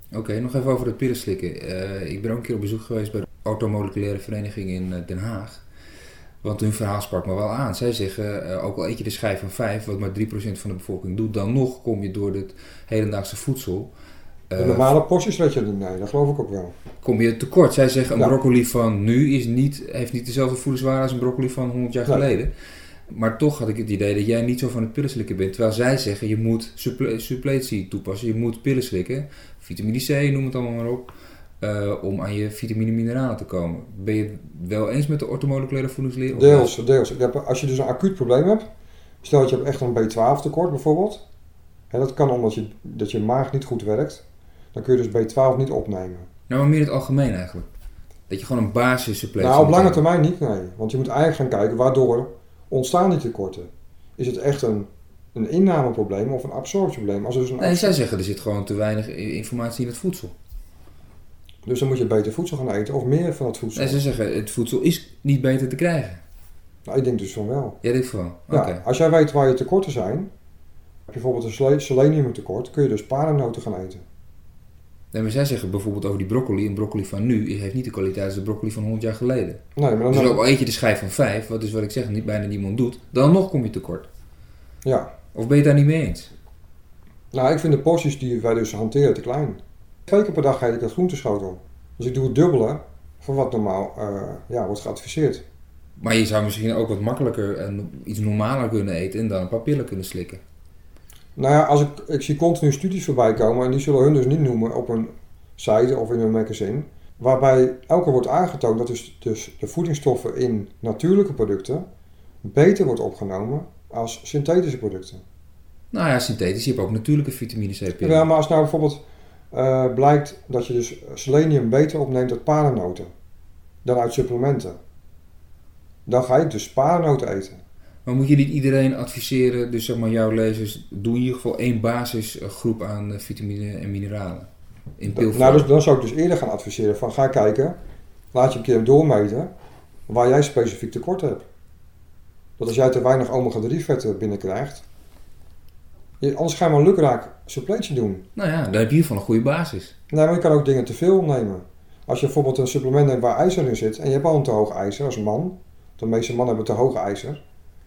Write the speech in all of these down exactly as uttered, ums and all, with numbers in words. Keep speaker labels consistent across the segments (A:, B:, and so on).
A: Oké, okay, nog even over het pillen slikken. Uh, ik ben ook een keer op bezoek geweest bij de Orthomoleculaire Vereniging in uh, Den Haag. Want hun verhaal sprak me wel aan. Zij zeggen, uh, ook al eet je de schijf van vijf, wat maar drie procent van de bevolking doet, dan nog kom je door het hedendaagse voedsel.
B: Uh, de normale porties weet je niet, nee, dat geloof ik ook wel.
A: Kom je tekort. Zij zeggen, een ja. broccoli van nu is niet, heeft niet dezelfde voedingswaarde als een broccoli van honderd jaar nee. geleden. Maar toch had ik het idee dat jij niet zo van het pillen slikken bent. Terwijl zij zeggen, je moet supple- suppletie toepassen. Je moet pillen slikken. Vitamine C, noem het allemaal maar op. Uh, om aan je vitamine en mineralen te komen. Ben je wel eens met de orthomoleculaire voedingsleer?
B: Deels, deels. Ik heb, als je dus een acuut probleem hebt, stel dat je hebt echt een B twaalf tekort bijvoorbeeld. Hè, dat kan omdat je, dat je maag niet goed werkt. Dan kun je dus B twaalf niet opnemen.
A: Nou, maar meer in het algemeen eigenlijk. Dat je gewoon een basissuppletie
B: Nou, op lange termijn niet, nee. Want je moet eigenlijk gaan kijken, waardoor ontstaan die tekorten? Is het echt een, een innameprobleem of een absorptieprobleem? Als er dus een
A: nee, absor- zij zeggen er zit gewoon te weinig informatie in het voedsel.
B: Dus dan moet je beter voedsel gaan eten of meer van het voedsel.
A: Nee, ze zeggen het voedsel is niet beter te krijgen.
B: Nou, ik denk dus van wel.
A: Jij denkt van wel?
B: Ja,
A: okay.
B: Als jij weet waar je tekorten zijn, heb je bijvoorbeeld een seleniumtekort, kun je dus paardennoten gaan eten.
A: Nee, maar zij zeggen bijvoorbeeld over die broccoli, een broccoli van nu heeft niet de kwaliteit als de broccoli van honderd jaar geleden.
B: Nee, maar dan
A: dus ook al eet je de schijf van vijf, wat is wat ik zeg, niet bijna niemand doet, dan nog kom je tekort.
B: Ja.
A: Of ben je het daar niet mee eens?
B: Nou, ik vind de porties die wij dus hanteren te klein. Twee keer per dag eet ik een groenteschotel. Dus ik doe het dubbele van wat normaal uh, ja, wordt geadviseerd.
A: Maar je zou misschien ook wat makkelijker en iets normaler kunnen eten en dan een paar pillen kunnen slikken.
B: Nou ja, als ik, ik zie continu studies voorbij komen en die zullen hun dus niet noemen op een site of in een magazine. Waarbij elke keer wordt aangetoond dat dus, dus de voedingsstoffen in natuurlijke producten beter wordt opgenomen als synthetische producten.
A: Nou ja, synthetisch, je hebt ook natuurlijke vitamine C-pillen.
B: Ja, maar als nou bijvoorbeeld uh, blijkt dat je dus selenium beter opneemt uit paardennoten dan uit supplementen, dan ga ik dus paardennoten eten.
A: Maar moet je niet iedereen adviseren, dus zeg maar jouw lezers, doe in ieder geval één basisgroep aan vitamine en mineralen in pilvorm?
B: Nou, dus, dan zou ik dus eerder gaan adviseren van ga kijken, laat je een keer doormeten waar jij specifiek tekort hebt. Dat als jij te weinig omega drie vetten binnenkrijgt, je, anders ga je maar lukraak suppletie doen.
A: Nou ja, dan heb je hiervan een goede basis.
B: Nee, maar je kan ook dingen te veel nemen. Als je bijvoorbeeld een supplement neemt waar ijzer in zit en je hebt al een te hoog ijzer als man, de meeste mannen hebben te hoog ijzer,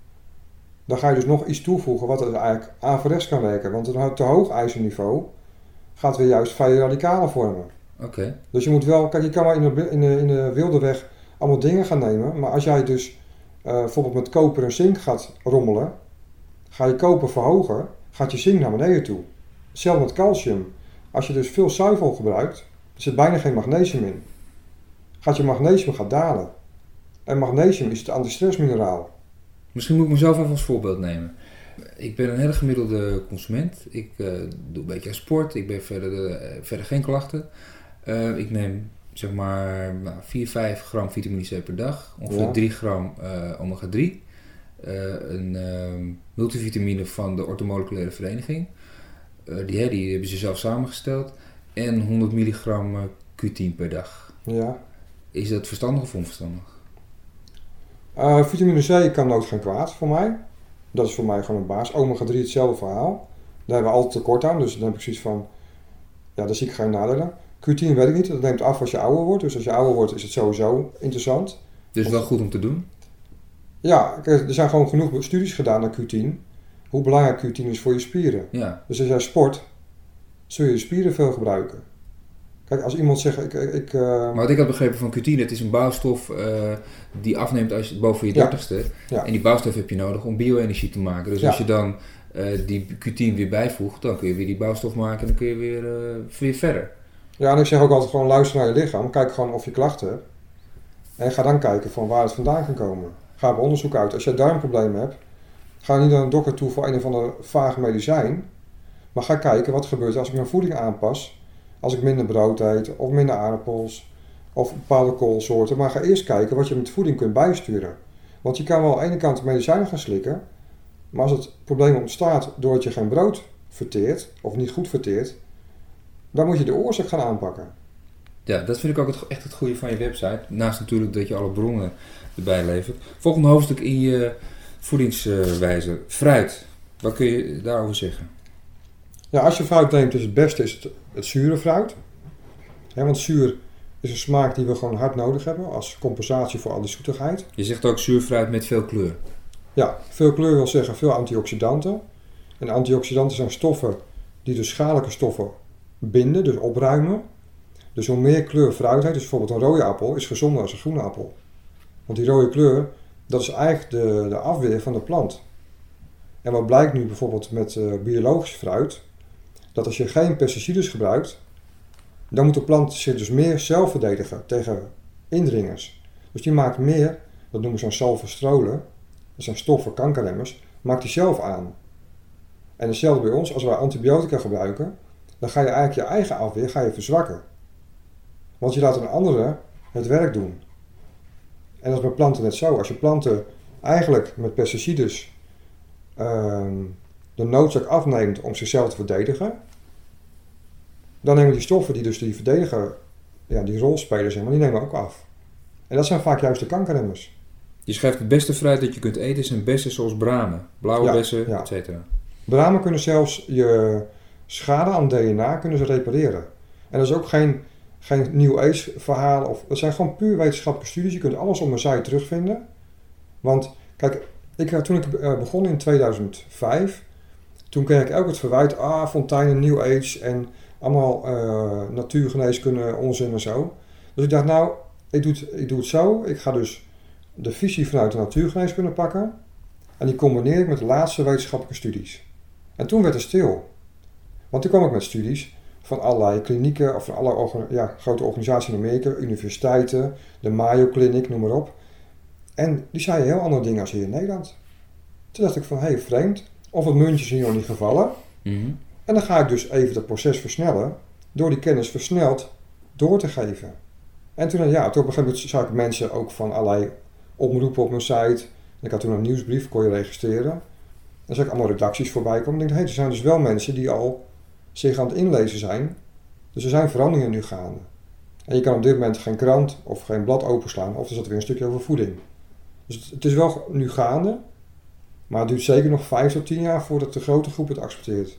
B: dan ga je dus nog iets toevoegen wat er eigenlijk averechts kan werken. Want een te hoog ijzerniveau gaat weer juist vrije radicalen vormen.
A: Oké. Okay.
B: Dus je moet wel, kijk je kan wel in de, in, de, in de wilde weg allemaal dingen gaan nemen, maar als jij dus uh, bijvoorbeeld met koper en zink gaat rommelen, ga je koper verhogen, gaat je zink naar beneden toe. Hetzelfde met calcium. Als je dus veel zuivel gebruikt, er zit bijna geen magnesium in. Gaat je magnesium gaat dalen. En magnesium is het antistressmineraal.
A: Misschien moet ik mezelf even als voorbeeld nemen. Ik ben een hele gemiddelde consument. Ik uh, doe een beetje aan sport. Ik ben verder, uh, verder geen klachten. Uh, ik neem zeg maar nou, vier, vijf gram vitamine C per dag. Ongeveer ja. drie gram uh, omega drie. Uh, een uh, multivitamine van de Orthomoleculaire Vereniging. Uh, die, hè, die hebben ze zelf samengesteld. En honderd milligram uh, Q tien per dag.
B: Ja.
A: Is dat verstandig of onverstandig?
B: Uh, vitamine C kan nooit geen kwaad voor mij. Dat is voor mij gewoon een baas. omega drie hetzelfde verhaal. Daar hebben we altijd tekort aan. Dus dan heb ik zoiets van, ja, daar zie ik geen nadelen. Q tien weet ik niet. Dat neemt af als je ouder wordt. Dus als je ouder wordt is het sowieso interessant.
A: Dus wel goed om te doen?
B: Ja, er zijn gewoon genoeg studies gedaan naar Q tien. Hoe belangrijk Q tien is voor je spieren.
A: Ja.
B: Dus als jij sport, zul je je spieren veel gebruiken. Kijk, als iemand zegt... Ik, ik, uh...
A: Maar wat ik had begrepen van Q tien, het is een bouwstof uh, die afneemt als je, boven je dertigste. Ja. Ja. En die bouwstof heb je nodig om bio-energie te maken. Dus ja. als je dan uh, die Q tien weer bijvoegt, dan kun je weer die bouwstof maken en dan kun je weer, uh, weer verder.
B: Ja, en ik zeg ook altijd gewoon luister naar je lichaam. Kijk gewoon of je klachten hebt. En ga dan kijken van waar het vandaan kan komen. Ga op onderzoek uit. Als je darmproblemen hebt, ga niet naar een dokter toe voor een of ander vaag medicijn. Maar ga kijken wat gebeurt als ik mijn voeding aanpas. Als ik minder brood eet, of minder aardappels, of bepaalde koolsoorten. Maar ga eerst kijken wat je met voeding kunt bijsturen. Want je kan wel aan de ene kant medicijnen gaan slikken. Maar als het probleem ontstaat doordat je geen brood verteert, of niet goed verteert, dan moet je de oorzaak gaan aanpakken.
A: Ja, dat vind ik ook het, echt het goede van je website. Naast natuurlijk dat je alle bronnen erbij levert. Volgende hoofdstuk in je voedingswijze. Fruit. Wat kun je daarover zeggen?
B: Ja, als je fruit neemt is het beste is het, het zure fruit. He, want zuur is een smaak die we gewoon hard nodig hebben als compensatie voor al die zoetigheid.
A: Je zegt ook zuur fruit met veel kleur.
B: Ja, veel kleur wil zeggen veel antioxidanten. En antioxidanten zijn stoffen die de schadelijke stoffen binden, dus opruimen. Dus hoe meer kleur fruit heeft, dus bijvoorbeeld een rode appel, is gezonder dan een groene appel. Want die rode kleur, dat is eigenlijk de, de afweer van de plant. En wat blijkt nu bijvoorbeeld met uh, biologisch fruit, dat als je geen pesticides gebruikt, dan moet de plant zich dus meer zelf verdedigen tegen indringers. Dus die maakt meer, dat noemen ze dan salvestrolen, dat zijn stoffen, kankerremmers, maakt die zelf aan. En hetzelfde bij ons, als wij antibiotica gebruiken, dan ga je eigenlijk je eigen afweer ga je verzwakken. Want je laat een andere het werk doen. En dat is bij planten net zo. Als je planten eigenlijk met pesticides uh, de noodzaak afneemt om zichzelf te verdedigen, dan nemen die stoffen die dus die verdedigen, ja, die rol spelen, zeg maar, die nemen ook af. En dat zijn vaak juist de kankerremmers.
A: Je schrijft het beste fruit dat je kunt eten zijn bessen zoals bramen, blauwe
B: ja,
A: bessen,
B: ja.
A: et cetera.
B: Bramen kunnen zelfs je schade aan D N A kunnen ze repareren. En dat is ook geen, geen New Age verhaal. Of, dat zijn gewoon puur wetenschappelijke studies. Je kunt alles op mijn site terugvinden. Want kijk, ik, toen ik begon in tweeduizend vijf, toen kreeg ik ook het verwijt, ah, fonteinen, New Age en allemaal uh, natuurgeneeskunde, onzin en zo. Dus ik dacht, nou, ik doe, het, ik doe het zo. Ik ga dus de visie vanuit de natuurgeneeskunde pakken. En die combineer ik met de laatste wetenschappelijke studies. En toen werd het stil. Want toen kwam ik met studies van allerlei klinieken, of van allerlei ja, grote organisaties in Amerika, universiteiten, de Mayo Clinic, noem maar op. En die zeiden heel andere dingen als hier in Nederland. Toen dacht ik van, hé, hey, vreemd. Of het muntje is hier nog niet gevallen.
A: Mm-hmm.
B: En dan ga ik dus even het proces versnellen, door die kennis versneld door te geven. En toen, ja, toen op een gegeven moment zag ik mensen ook van allerlei omroepen op mijn site. En ik had toen een nieuwsbrief, kon je registreren. Dan zag ik allemaal redacties voorbij komen. En ik dacht, hé, hey, er zijn dus wel mensen die al zich aan het inlezen zijn. Dus er zijn veranderingen nu gaande. En je kan op dit moment geen krant of geen blad openslaan. Of er zat weer een stukje over voeding. Dus het, het is wel nu gaande. Maar het duurt zeker nog vijf tot tien jaar voordat de grote groep het accepteert.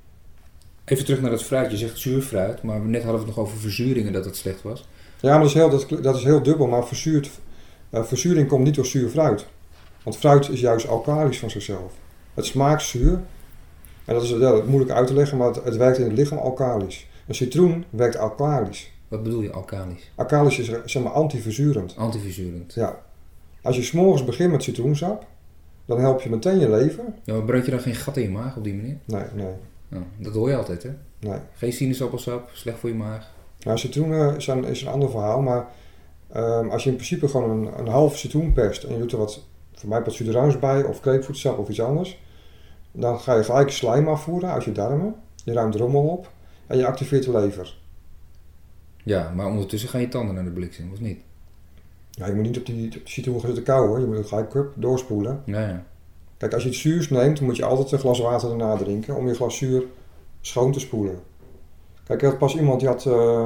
A: Even terug naar dat fruit. Je zegt zuurfruit. Maar net hadden we het nog over verzuringen dat het slecht was.
B: Ja, maar dat is heel, dat, dat is heel dubbel. Maar verzuurd, uh, verzuring komt niet door zuur fruit. Want fruit is juist alkalisch van zichzelf. Het smaakt zuur. En dat is ja, moeilijk uit te leggen, maar het, het werkt in het lichaam alkalisch. Een citroen werkt alkalisch.
A: Wat bedoel je alkalisch?
B: Alkalisch is zeg maar antiverzurend.
A: Antiverzurend.
B: Ja. Als je 's morgens begint met citroensap, dan help je meteen je lever.
A: Ja, maar breek je dan geen gat in je maag op die manier?
B: Nee, nee.
A: Nou, dat hoor je altijd, hè?
B: Nee.
A: Geen sinaasappelsap, slecht voor je maag.
B: Nou, citroenen is een, is een ander verhaal, maar um, als je in principe gewoon een, een half citroen perst en je doet er wat, voor mij wat suderans bij, of grapefruitsap of iets anders, dan ga je gelijk slijm afvoeren uit je darmen. Je ruimt rommel op en je activeert de lever.
A: Ja, maar ondertussen gaan je tanden naar de bliksem, of niet?
B: Ja, je moet niet op die, op die citroen gaan zitten kauwen, je moet het gelijk cup doorspoelen.
A: Ja, ja.
B: Kijk, als je het zuurs neemt, dan moet je altijd een glas water erna drinken om je glas zuur schoon te spoelen. Kijk, ik had pas iemand die had, uh,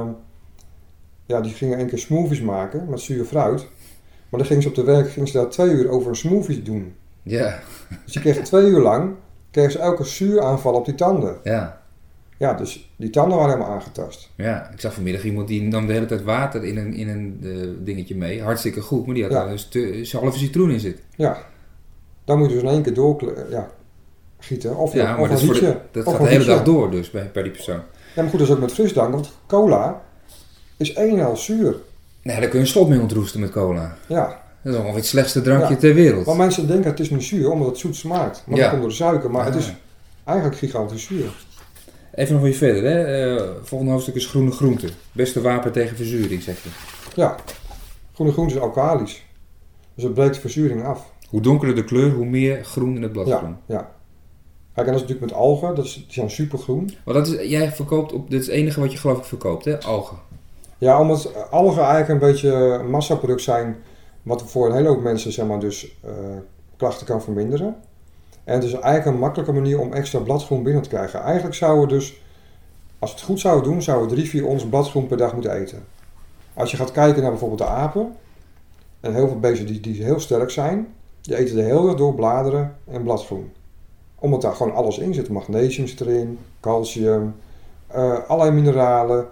B: ja, die ging een keer smoothies maken met zuur fruit. Maar dan ging ze op de werk, ging ze daar twee uur over een smoothie doen.
A: Ja.
B: Dus die kreeg twee uur lang, kreeg ze elke zuuraanval op die tanden.
A: Ja.
B: Ja, dus die tanden waren helemaal aangetast.
A: Ja, ik zag vanmiddag iemand die nam de hele tijd water in een, in een uh, dingetje mee. Hartstikke goed, maar die had
B: Ja.
A: daar dus een halve citroen in zitten.
B: Ja, dan moet je dus in één keer door ja, gieten. Of,
A: Ja,
B: of
A: maar
B: een
A: dat, is voor
B: rietje.
A: de, dat
B: Of
A: gaat
B: een
A: de hele
B: rietje.
A: dag door dus bij, bij die persoon.
B: Ja, maar goed, dat is ook met frisdrank, want cola is één en al zuur.
A: Nee, daar kun je een slot mee ontroesten met cola.
B: Ja.
A: Dat is ongeveer het slechtste drankje
B: Ja.
A: ter wereld.
B: Maar mensen denken het is niet zuur, omdat het zoet smaakt. Maar
A: Ja.
B: dat komt door de suiker, maar
A: Ah.
B: het is eigenlijk gigantisch zuur.
A: Even nog weer verder, hè. Uh, volgende hoofdstuk is groene groenten. Beste wapen tegen verzuring, zeg je.
B: Ja, groene groente is alkalisch. Dus het breekt de verzuring af.
A: Hoe donkerder de kleur, hoe meer groen in het bladgroen.
B: Ja, ja. Kijk, en dat is natuurlijk met algen, dat is, die zijn supergroen.
A: Want dat is, jij verkoopt op, dit is het enige wat je geloof ik verkoopt, hè? Algen.
B: Ja, omdat algen eigenlijk een beetje een massaproduct zijn, wat voor een hele hoop mensen zeg maar, dus uh, klachten kan verminderen. En het is eigenlijk een makkelijke manier om extra bladgroen binnen te krijgen. Eigenlijk zouden we dus, als we het goed zouden doen, zouden we drie, vier ons bladgroen per dag moeten eten. Als je gaat kijken naar bijvoorbeeld de apen, en heel veel beesten die, die heel sterk zijn, die eten de hele dag door bladeren en bladgroen. Omdat daar gewoon alles in zit. Magnesium zit erin, calcium, uh, allerlei mineralen,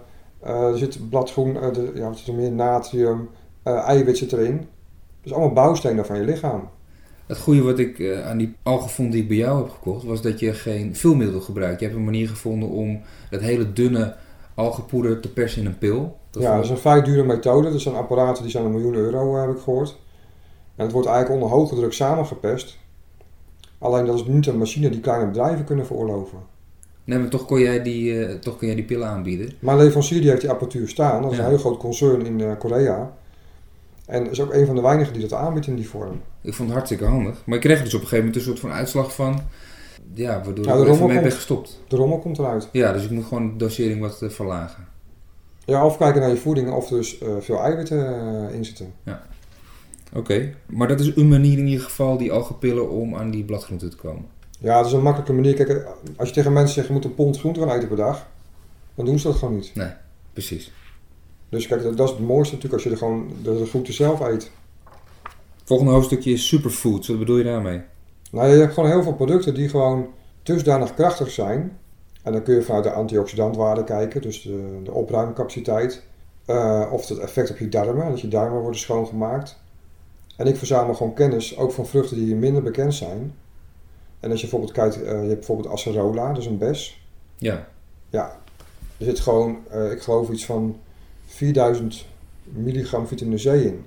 B: Uh, er zit bladgroen, uh, de, ja, er zit er meer natrium, uh, eiwit zit erin. Dus allemaal bouwstenen van je lichaam.
A: Het goede wat ik uh, aan die algefond die ik bij jou heb gekocht, was dat je geen vulmiddel gebruikt. Je hebt een manier gevonden om dat hele dunne algenpoeder te persen in een pil. Dat
B: ja, dat is een vrij dure methode. Dat zijn apparaten die zijn een miljoen euro, uh, heb ik gehoord. En het wordt eigenlijk onder hoge druk samengeperst. Alleen dat is niet een machine die kleine bedrijven kunnen veroorloven.
A: Nee, maar toch kon jij die, uh, toch kon jij die pillen aanbieden?
B: Mijn leverancier die heeft die apparatuur staan. Dat is
A: ja.
B: een heel groot concern in uh, Korea. En is ook een van de weinigen die dat aanbiedt in die vorm.
A: Ik vond het hartstikke handig. Maar ik kreeg dus op een gegeven moment een soort van uitslag van... Ja, waardoor
B: ja,
A: ik er even mee ben gestopt.
B: De rommel komt eruit.
A: Ja, dus ik moet gewoon de dosering wat uh, verlagen.
B: Ja, of kijken naar je voeding of er dus uh, veel eiwitten uh, in zitten.
A: Ja. Oké, okay. Maar dat is een manier in ieder geval, die algenpillen, om aan die bladgroenten te komen.
B: Ja, dat is een makkelijke manier. Kijk, als je tegen mensen zegt je moet een pond groente gaan eten per dag, dan doen ze dat gewoon niet.
A: Nee, precies.
B: Dus kijk, dat, dat is het mooiste natuurlijk als je er gewoon de, de groente zelf eet.
A: Volgende hoofdstukje is superfoods. Wat bedoel je daarmee?
B: Nou, je hebt gewoon heel veel producten die gewoon dusdanig krachtig zijn. En dan kun je vanuit de antioxidantwaarde kijken, dus de, de opruimcapaciteit. Uh, of het effect op je darmen, dat je darmen worden schoongemaakt. En ik verzamel gewoon kennis, ook van vruchten die minder bekend zijn. En als je bijvoorbeeld kijkt, uh, je hebt bijvoorbeeld acerola, dat is een bes.
A: Ja.
B: Ja, er zit gewoon, uh, ik geloof iets van vierduizend milligram vitamine C in.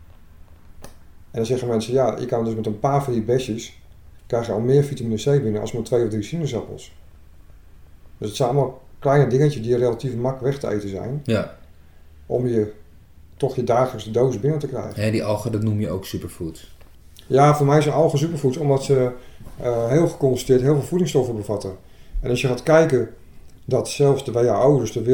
B: En dan zeggen mensen, ja, je kan dus met een paar van die besjes, krijg je al meer vitamine C binnen als met twee of drie sinaasappels. Dus het zijn allemaal kleine dingetjes die relatief makkelijk weg te eten zijn.
A: Ja.
B: Om je toch je dagelijkse dosis binnen te krijgen.
A: Ja, die algen, dat noem je ook superfoods.
B: Ja, voor mij zijn algen superfoods, omdat ze uh, heel geconcentreerd heel veel voedingsstoffen bevatten. En als je gaat kijken dat zelfs de W H O, dus de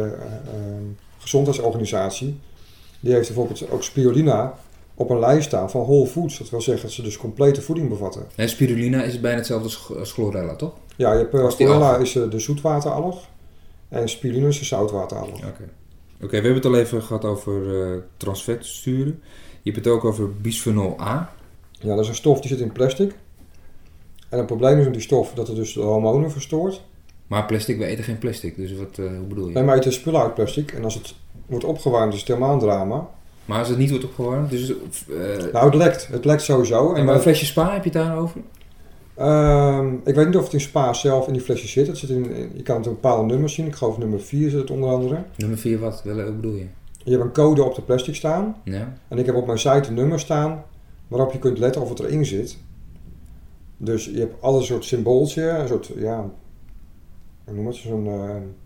B: Wereldgezondheidsorganisatie, uh, uh, die heeft bijvoorbeeld ook spirulina op een lijst staan van whole foods. Dat wil zeggen dat ze dus complete voeding bevatten.
A: En spirulina is bijna hetzelfde als chlorella, toch?
B: Ja, je hebt uh, chlorella is uh, de zoetwateralg en spirulina is de zoutwateralg. Oké.
A: Okay. Oké, okay, we hebben het al even gehad over uh, transvetzuren. Je hebt het ook over bisphenol A.
B: Ja, dat is een stof die zit in plastic. En het probleem is met die stof dat het dus de hormonen verstoort.
A: Maar plastic, we eten geen plastic, dus wat uh, hoe bedoel je?
B: Nee, maar je eet spullen uit plastic en als het wordt opgewarmd is het helemaal een drama.
A: Maar als het niet wordt opgewarmd, dus... Uh,
B: nou, het lekt. Het lekt sowieso.
A: En maar een flesje Spa, heb je het daarover?
B: Uh, ik weet niet of het in Spa zelf in die flesjes zit. Het zit in, je kan het een bepaalde nummers zien. Ik geloof nummer vier zit het onder andere.
A: Nummer vier wat? Wat bedoel je?
B: Je hebt een code op de plastic staan.
A: Ja.
B: En ik heb op mijn site een nummer staan waarop je kunt letten of het erin zit. Dus je hebt alle soort symbooltje, een soort, ja, hoe noem het, zo'n... Uh,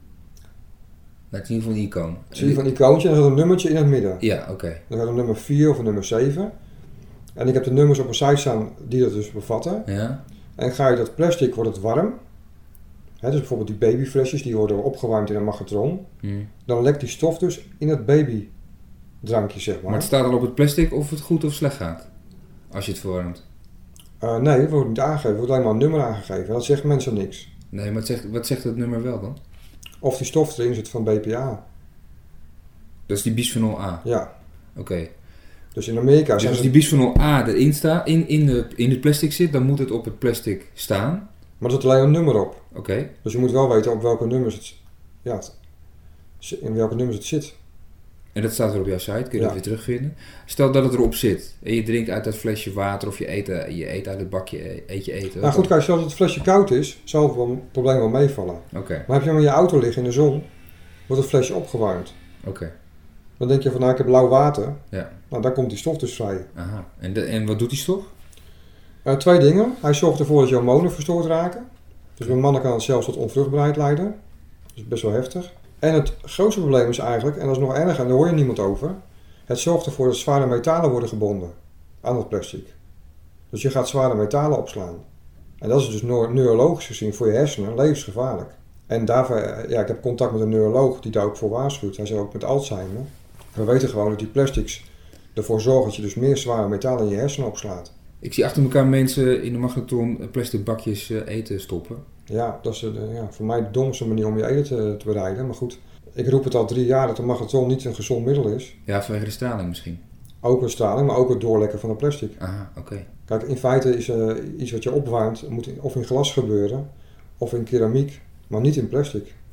A: nou, het is in ieder geval een icoon.
B: Zie je van een icoontje en er zit een nummertje in het midden.
A: Ja, oké. Okay.
B: Dan gaat een nummer vier of een nummer zeven. En ik heb de nummers op mijn site staan die dat dus bevatten.
A: Ja.
B: En ga je dat plastic, wordt het warm. He, dus bijvoorbeeld die babyflesjes, die worden opgewarmd in een magnetron.
A: Hmm.
B: Dan lekt die stof dus in het babydrankje, zeg maar.
A: Maar het staat al op het plastic of het goed of slecht gaat? Als je het verwarmt.
B: Uh, nee, het wordt niet aangegeven. Er wordt alleen maar een nummer aangegeven. Dat zegt mensen niks.
A: Nee, maar het zegt, wat zegt het nummer wel dan?
B: Of die stof erin zit van B P A.
A: Dat is die bisphenol A?
B: Ja.
A: Oké. Okay.
B: Dus in Amerika...
A: Dus als die bisphenol A erin staat, in, in, de, in het plastic zit, dan moet het op het plastic staan.
B: Maar er zit alleen een nummer op.
A: Oké. Okay.
B: Dus je moet wel weten op welke nummers het... Ja, het, in welke nummers het zit.
A: En dat staat weer op jouw site, kun je ja. dat weer terugvinden. Stel dat het erop zit en je drinkt uit dat flesje water of je eet, je eet uit het bakje, eet je eten.
B: Nou goed, kijk, zelfs als het flesje koud is, zal het wel een probleem wel meevallen.
A: Oké. Okay.
B: Maar heb je hem in je auto liggen in de zon, wordt het flesje opgewarmd.
A: Oké. Okay.
B: Dan denk je van, nou ik heb lauw water.
A: Ja.
B: Nou, daar komt die stof dus vrij.
A: Aha. En, de, en wat doet die stof?
B: Uh, twee dingen. Hij zorgt ervoor dat je hormonen verstoord raken. Dus bij mannen kan het zelfs tot onvruchtbaarheid leiden. Dat is best wel heftig. En het grootste probleem is eigenlijk, en dat is nog erger, en daar hoor je niemand over. Het zorgt ervoor dat zware metalen worden gebonden aan het plastic. Dus je gaat zware metalen opslaan. En dat is dus neurologisch gezien voor je hersenen levensgevaarlijk. En daarvoor, ja, ik heb contact met een neuroloog die daar ook voor waarschuwt. Hij zegt ook met Alzheimer. We weten gewoon dat die plastics ervoor zorgen dat je dus meer zware metalen in je hersenen opslaat.
A: Ik zie achter elkaar mensen in de magnetron plastic bakjes eten stoppen.
B: Ja, dat is de, ja, voor mij de domste manier om je eten te, te bereiden. Maar goed, ik roep het al drie jaar dat de magnetron niet een gezond middel is.
A: Ja, vanwege de straling misschien.
B: Ook een straling, maar ook het doorlekken van het plastic.
A: Aha, oké. Okay.
B: Kijk, in feite is uh, iets wat je opwarmt, moet of in glas gebeuren, of in keramiek, maar niet in plastic.